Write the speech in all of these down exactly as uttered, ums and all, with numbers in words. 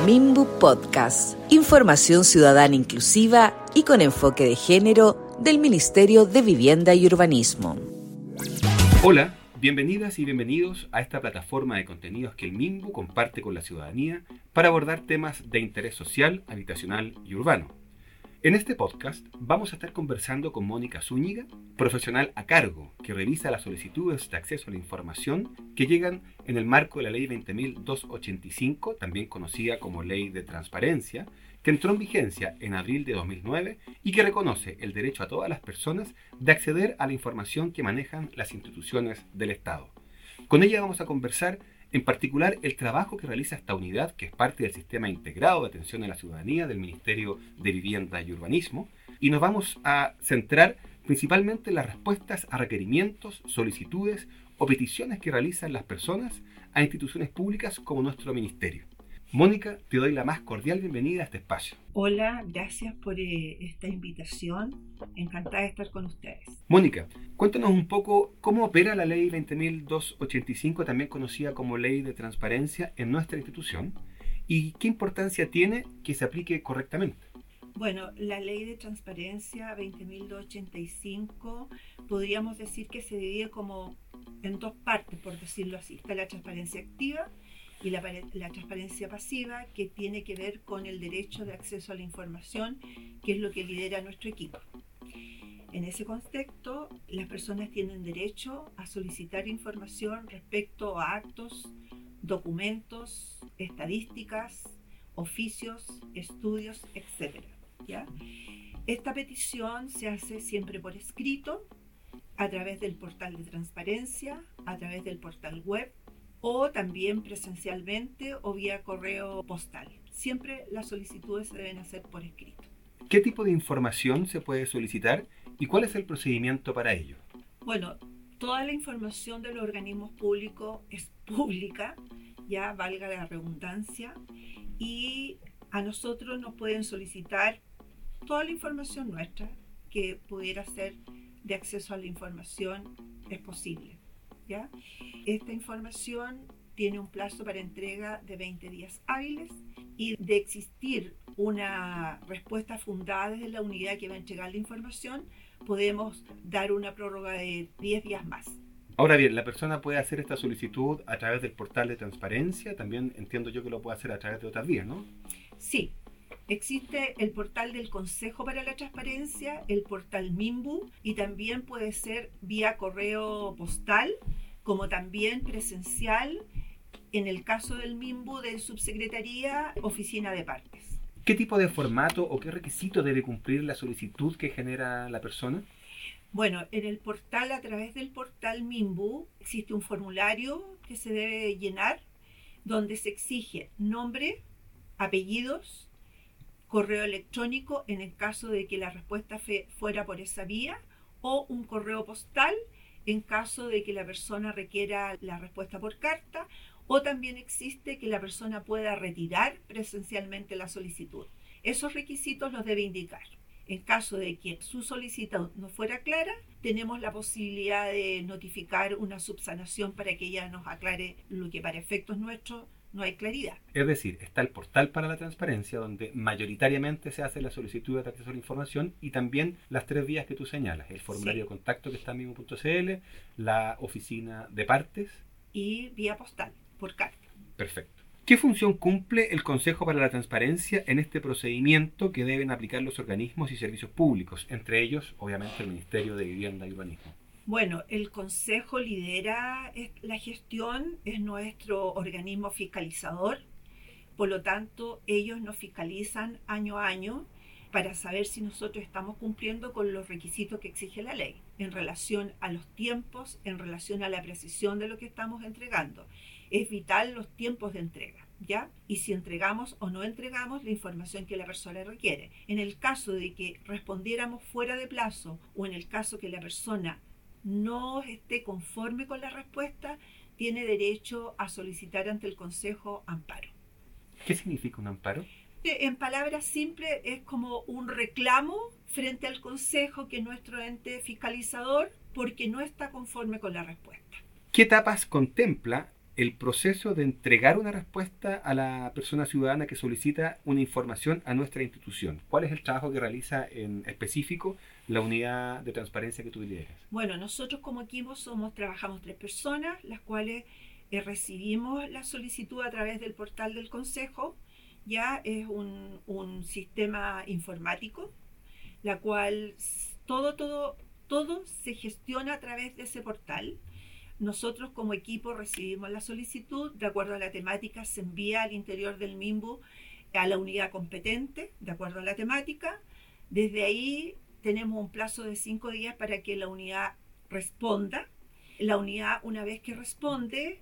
Minbu Podcast, información ciudadana inclusiva y con enfoque de género del Ministerio de Vivienda y Urbanismo. Hola, bienvenidas y bienvenidos a esta plataforma de contenidos que el Minbu comparte con la ciudadanía para abordar temas de interés social, habitacional y urbano. En este podcast vamos a estar conversando con Mónica Zúñiga, profesional a cargo que revisa las solicitudes de acceso a la información que llegan en el marco de la Ley veinte mil doscientos ochenta y cinco, también conocida como Ley de Transparencia, que entró en vigencia en abril de dos mil nueve y que reconoce el derecho a todas las personas de acceder a la información que manejan las instituciones del Estado. Con ella vamos a conversar en particular el trabajo que realiza esta unidad, que es parte del Sistema Integrado de Atención a la Ciudadanía del Ministerio de Vivienda y Urbanismo, y nos vamos a centrar principalmente en las respuestas a requerimientos, solicitudes o peticiones que realizan las personas a instituciones públicas como nuestro ministerio. Mónica, te doy la más cordial bienvenida a este espacio. Hola, gracias por eh, esta invitación. Encantada de estar con ustedes. Mónica, cuéntanos un poco cómo opera la Ley veinte mil doscientos ochenta y cinco, también conocida como Ley de Transparencia, en nuestra institución, y qué importancia tiene que se aplique correctamente. Bueno, la Ley de Transparencia veinte mil doscientos ochenta y cinco podríamos decir que se divide como en dos partes, por decirlo así. Está la transparencia activa y la, la transparencia pasiva, que tiene que ver con el derecho de acceso a la información, que es lo que lidera nuestro equipo. En ese contexto, las personas tienen derecho a solicitar información respecto a actos, documentos, estadísticas, oficios, estudios, etcétera. ¿Ya? Esta petición se hace siempre por escrito, a través del portal de transparencia, a través del portal web, o también presencialmente o vía correo postal. Siempre las solicitudes se deben hacer por escrito. ¿Qué tipo de información se puede solicitar y cuál es el procedimiento para ello? Bueno, toda la información de los organismos públicos es pública, ya valga la redundancia, y a nosotros nos pueden solicitar toda la información nuestra que pudiera ser de acceso a la información, es posible. ¿Ya? Esta información tiene un plazo para entrega de veinte días hábiles y de existir una respuesta fundada desde la unidad que va a entregar la información, podemos dar una prórroga de diez días más. Ahora bien, la persona puede hacer esta solicitud a través del portal de transparencia, también entiendo yo que lo puede hacer a través de otras vías, ¿no? Sí. Existe el portal del Consejo para la Transparencia, el portal Minbu, y también puede ser vía correo postal, como también presencial, en el caso del Minbu de Subsecretaría, Oficina de Partes. ¿Qué tipo de formato o qué requisito debe cumplir la solicitud que genera la persona? Bueno, en el portal, a través del portal Minbu, existe un formulario que se debe llenar, donde se exige nombre, apellidos, correo electrónico en el caso de que la respuesta fe, fuera por esa vía, o un correo postal en caso de que la persona requiera la respuesta por carta, o también existe que la persona pueda retirar presencialmente la solicitud. Esos requisitos los debe indicar. En caso de que su solicitud no fuera clara, tenemos la posibilidad de notificar una subsanación para que ella nos aclare lo que para efectos nuestros no hay claridad. Es decir, está el portal para la transparencia, donde mayoritariamente se hace la solicitud de acceso a la información, y también las tres vías que tú señalas: el formulario sí. de contacto que está en minbu punto c l, la oficina de partes y vía postal, por carta. Perfecto. ¿Qué función cumple el Consejo para la Transparencia en este procedimiento que deben aplicar los organismos y servicios públicos, entre ellos, obviamente, el Ministerio de Vivienda y Urbanismo? Bueno, el Consejo lidera la gestión, es nuestro organismo fiscalizador, por lo tanto ellos nos fiscalizan año a año para saber si nosotros estamos cumpliendo con los requisitos que exige la ley en relación a los tiempos, en relación a la precisión de lo que estamos entregando. Es vital los tiempos de entrega, ¿ya? Y si entregamos o no entregamos la información que la persona requiere. En el caso de que respondiéramos fuera de plazo o en el caso que la persona no esté conforme con la respuesta, tiene derecho a solicitar ante el Consejo amparo. ¿Qué significa un amparo? En palabras simples, es como un reclamo frente al Consejo, que es nuestro ente fiscalizador, porque no está conforme con la respuesta. ¿Qué etapas contempla el proceso de entregar una respuesta a la persona ciudadana que solicita una información a nuestra institución. ¿Cuál es el trabajo que realiza en específico la unidad de transparencia que tú lideras? Bueno, nosotros como equipo somos, trabajamos tres personas, las cuales eh, recibimos la solicitud a través del portal del Consejo. Ya es un, un sistema informático, la cual todo, todo, todo se gestiona a través de ese portal. Nosotros como equipo recibimos la solicitud, de acuerdo a la temática se envía al interior del MIMBU a la unidad competente, de acuerdo a la temática. Desde ahí tenemos un plazo de cinco días para que la unidad responda. La unidad, una vez que responde,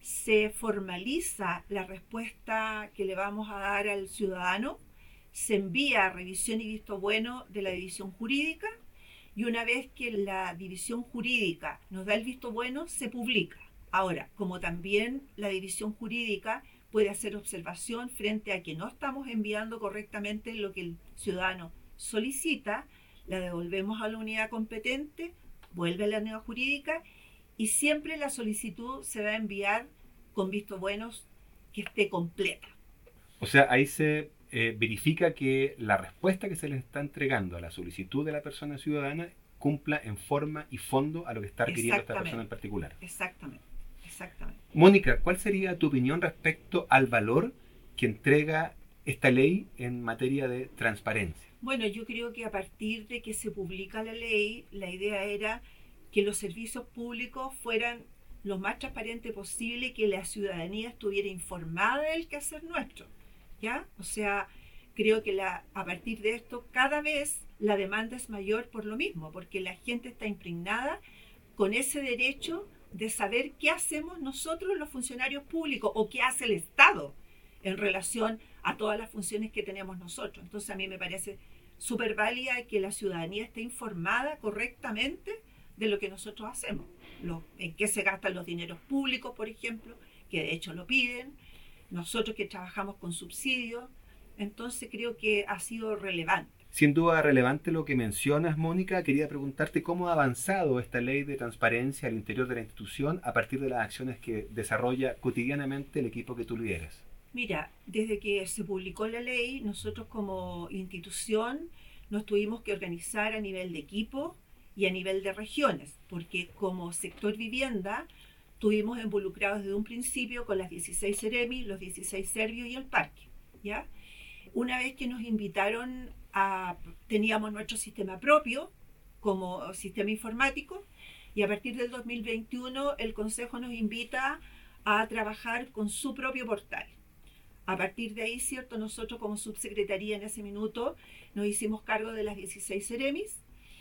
se formaliza la respuesta que le vamos a dar al ciudadano, se envía a revisión y visto bueno de la división jurídica, y una vez que la división jurídica nos da el visto bueno, se publica. Ahora, como también la división jurídica puede hacer observación frente a que no estamos enviando correctamente lo que el ciudadano solicita, la devolvemos a la unidad competente, vuelve a la unidad jurídica y siempre la solicitud se va a enviar con visto buenos que esté completa. O sea, ahí se eh, verifica que la respuesta que se le está entregando a la solicitud de la persona ciudadana cumpla en forma y fondo a lo que está requiriendo esta persona en particular. Exactamente, exactamente. Mónica, ¿cuál sería tu opinión respecto al valor que entrega esta ley en materia de transparencia? Bueno, yo creo que a partir de que se publica la ley, la idea era que los servicios públicos fueran lo más transparente posible, que la ciudadanía estuviera informada del quehacer nuestro, ¿ya? O sea, creo que la, a partir de esto cada vez la demanda es mayor por lo mismo, porque la gente está impregnada con ese derecho de saber qué hacemos nosotros los funcionarios públicos o qué hace el Estado en relación a todas las funciones que tenemos nosotros. Entonces a mí me parece súper válida que la ciudadanía esté informada correctamente de lo que nosotros hacemos, lo, en qué se gastan los dineros públicos, por ejemplo, que de hecho lo piden, nosotros que trabajamos con subsidios. Entonces creo que ha sido relevante. Sin duda relevante lo que mencionas, Mónica. Quería preguntarte cómo ha avanzado esta ley de transparencia al interior de la institución a partir de las acciones que desarrolla cotidianamente el equipo que tú lideras. Mira, desde que se publicó la ley, nosotros como institución nos tuvimos que organizar a nivel de equipo y a nivel de regiones, porque como sector vivienda estuvimos involucrados desde un principio con las dieciséis Ceremi, los dieciséis Servios y el Parque, ¿ya? Una vez que nos invitaron a, teníamos nuestro sistema propio como sistema informático, y a partir del dos mil veintiuno el Consejo nos invita a trabajar con su propio portal. A partir de ahí, cierto, nosotros como subsecretaría en ese minuto nos hicimos cargo de las dieciséis Ceremis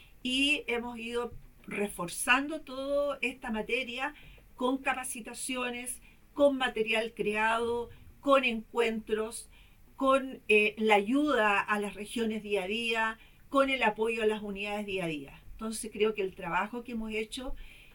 y hemos ido reforzando toda esta materia con capacitaciones, con material creado, con encuentros, con eh, la ayuda a las regiones día a día, con el apoyo a las unidades día a día. Entonces creo que el trabajo que hemos hecho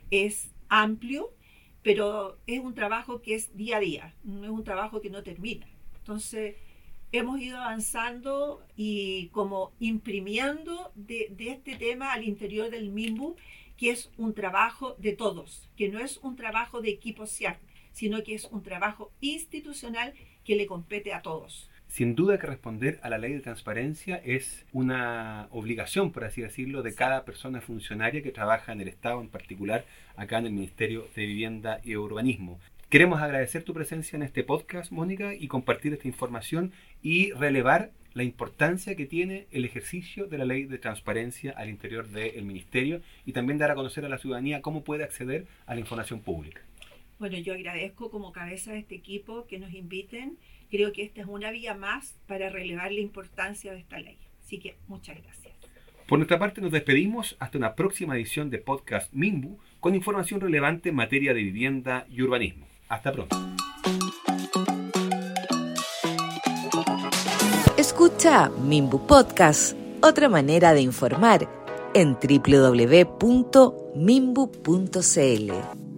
es amplio, pero es un trabajo que es día a día, no es un trabajo que no termina. Entonces hemos ido avanzando y como imprimiendo de, de este tema al interior del MIMBU, que es un trabajo de todos, que no es un trabajo de equipo S I A C, sino que es un trabajo institucional que le compete a todos. Sin duda que responder a la ley de transparencia es una obligación, por así decirlo, de cada persona funcionaria que trabaja en el Estado, en particular acá en el Ministerio de Vivienda y Urbanismo. Queremos agradecer tu presencia en este podcast, Mónica, y compartir esta información y relevar la importancia que tiene el ejercicio de la ley de transparencia al interior del Ministerio y también dar a conocer a la ciudadanía cómo puede acceder a la información pública. Bueno, yo agradezco como cabeza de este equipo que nos inviten. Creo que esta es una vía más para relevar la importancia de esta ley. Así que muchas gracias. Por nuestra parte nos despedimos hasta una próxima edición de Podcast MIMBU con información relevante en materia de vivienda y urbanismo. Hasta pronto. Escucha MIMBU Podcast, otra manera de informar en doble u doble u doble u punto mimbu punto c l.